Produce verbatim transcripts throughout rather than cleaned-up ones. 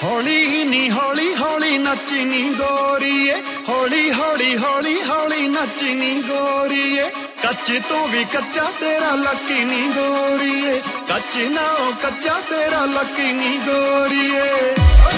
ਹੌਲੀ ਨੀ ਹੌਲੀ ਹੌਲੀ ਨੱਚਨੀ ਗੋਰੀਏ, ਹੌਲੀ ਹੌਲੀ ਹੌਲੀ ਹੌਲੀ ਨੱਚਨੀ ਗੋਰੀਏ। ਕੱਚ ਤੋਂ ਵੀ ਕੱਚਾ ਤੇਰਾ ਲੱਕੀ ਨੀ ਗੋਰੀਏ, ਕੱਚ ਨਾਲੋਂ ਕੱਚਾ ਤੇਰਾ ਲੱਕੀ ਨੀ ਗੋਰੀਏ।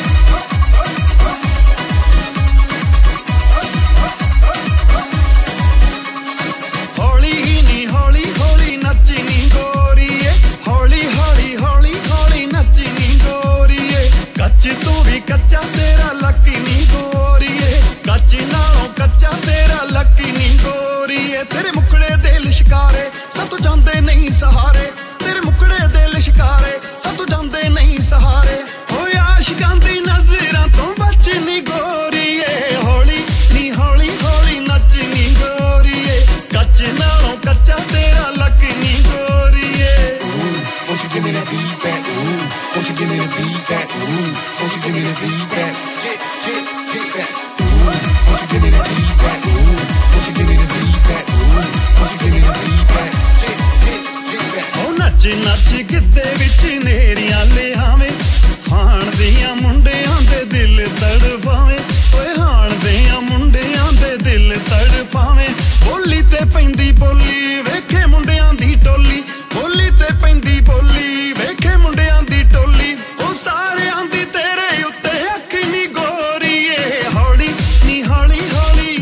ਕੱਚਾ ਤੇਰਾ ਲੱਕੀ ਨੀ ਗੋਰੀਏ, ਕੱਚ ਨਾਲੋਂ ਕੱਚਾ ਤੇਰਾ ਲੱਕੀ ਨੀ ਗੋਰੀਏ। ਤੇਰੇ ਮੁਕੜੇ ਦੇ ਲਿਸ਼ਕਾਰੇ ਸਾਤੋਂ ਜਾਂਦੇ ਨਹੀਂ ਸਹਾਰੇ, ਤੇਰੇ ਮੁਕੜੇ ਦੇ ਲਿਸ਼ਕਾਰੇ ਸਾਤੋਂ ਜਾਂਦੇ ਨਹੀਂ ਸਹਾਰੇ। ਹੋਏ ਆਸ਼ਿਕਾਂ ਦੀ ਨਜ਼ਰਾਂ ਤੋਂ ਬਚ ਨੀ ਗੋਰੀਏ, ਹੌਲੀ ਨੀ ਹੌਲੀ ਹੌਲੀ ਨੱਚ ਨੀ ਗੋਰੀਏ। ਕੱਚ ਨਾਲੋਂ ਕੱਚਾ ਤੇਰਾ ਲੱਕੀ ਨੀ ਗੋਰੀਏ। Won't you give me that beat back? Ooh, won't you give me that beat back? Ooh, won't you give me that beat back? Get, get, get back. Ooh, won't you give me that beat back? Ooh, won't you give me that beat back? Ooh, won't you give me that beat back? Get, get, get back. Oh, ਨੱਚ ਨੱਚ ਗਿੱਧੇ ਵਿੱਚ ਨੇਰੀਆਂ ਲਿਆਵੇਂ, ਹਾਣ ਦੀਆਂ ਮੁੰਡਿਆਂ ਦੇ ਦਿਲ ਤੜਫਾਵੇਂ। ਓਏ ਹਾਣ ਦੀਆਂ ਮੁੰਡਿਆਂ ਦੇ ਦਿਲ ਤੜਫਾਵੇਂ। ਬੋਲੀ ਤੇ ਪੈਂਦੀ ਬੋਲੀ ਵੇਖੇ ਮੁੰਡਿਆਂ ਦੀ ਟੋਲੀ, ਬੋਲੀ ਤੇ ਪੈਂਦੀ ਬੋਲੀ ਵੇਖੇ ਮੁੰਡਿਆਂ ਦੀ ਟੋਲੀ। ਉਹ ਸਾਰਿਆਂ ਦੀ ਤੇਰੇ ਉੱਤੇ ਅੱਖ ਨੀ ਗੋਰੀਏ, ਹੌਲੀ ਨੀ ਹੌਲੀ ਹੌਲੀ,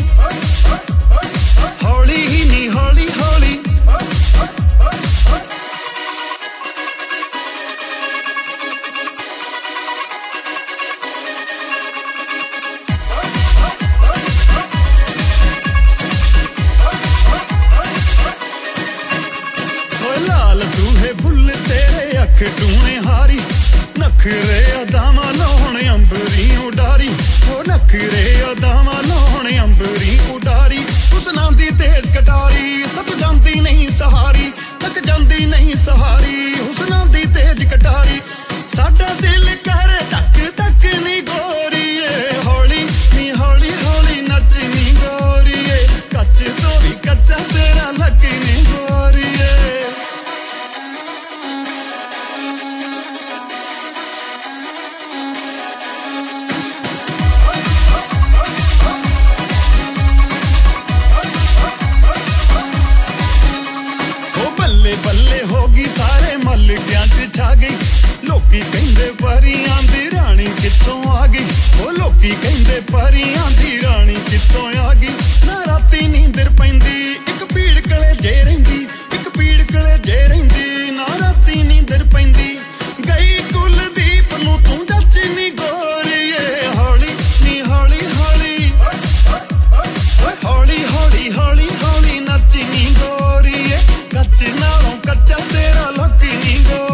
ਹੌਲੀ ਨੀ ਹੌਲੀ ਹੌਲੀ। ਲਾਲ ਸੂਹੇ ਬੁੱਲ ਤੇਰੇ ਅੱਖ ਟੂਣੇ ਹਾਰੀ, ਨਖਰੇ ਅਦਾਵਾਂ ਲਾਉਣ ਅੰਬਰੀ ਉਡਾਰੀ। ਉਹ ਨਖਰੇ ਅਦਾਵਾਂ ਲਾਉਣ ਅੰਬਰੀ ਉਡਾਰੀ। ਹੁਸਨਾਂ ਦੀ ਤੇਜ਼ ਕਟਾਰੀ ਸੱਤ ਜਾਂਦੀ ਨਹੀਂ ਸਹਾਰੀ, ਤੱਕ ਜਾਂਦੀ ਨਹੀਂ ਸਹਾਰੀ। ਹੁਸਨਾਂ ਦੀ ਤੇਜ਼ ਕਟਾਰੀ ਸਾਡਾ ਦਿਲ ਕਰੇ ਤੱਕ ਤੱਕ ਨੀ ਗੋਰੀਏ, ਹੌਲੀ ਨੀ ਹੌਲੀ ਹੌਲੀ ਨੱਚ ਨੀ ਗੋਰੀਏ। ਕੱਚ ਤੋਂ ਵੀ ਕੱਚਾ ਤੇਰਾ ਲੱਕੀ ਨੀ ਗੋਰੀਏ। ਬੱਲੇ ਬੱਲੇ ਹੋ ਗਈ ਸਾਰੇ ਮੱਲਕਿਆਂ ਚ ਛਾ ਗਈ। ਲੋਕੀ ਕਹਿੰਦੇ ਪਰੀਆਂ ਦੀ ਰਾਣੀ ਕਿੱਥੋਂ ਆ ਗਈ, ਉਹ ਲੋਕੀ ਕਹਿੰਦੇ ਪਰੀਆਂ ਦੀ ਰਾਣੀ ਕਿੱਥੋਂ ਆ ਗਈ। ਨਾ ਰਾਤੀ ਨੀਂਦਰ ਪੈਂਦੀ ਇੱਕ ਪੀੜ ਕਲੇ ਜੇ ਰਹਿੰਦੀ, ਇੱਕ ਪੀੜ ਕਲੇ ਜੇ ਰਹਿੰਦੀ। ਨਾ ਰਾਤੀ ਨੀਂਦਰ ਪੈਂਦੀ ਗਈ ਕੁਲਦੀਪ ਨੂੰ ਤੂੰ ਜੱਚ ਨੀ ਗੋਰੀਏ, ਹੌਲੀ ਨੀ ਹੌਲੀ ਹੌਲੀ, ਹੌਲੀ ਹੌਲੀ ਹੌਲੀ ਹੌਲੀ ਨੱਚ ਨੀ ਗੋਰੀਏ। ਕੱਚ ਨਾਲੋਂ ਕੱਚਾ ਤੇਰਾ ਲੱਕੀ ਨੀ ਗੋਰੀਏ।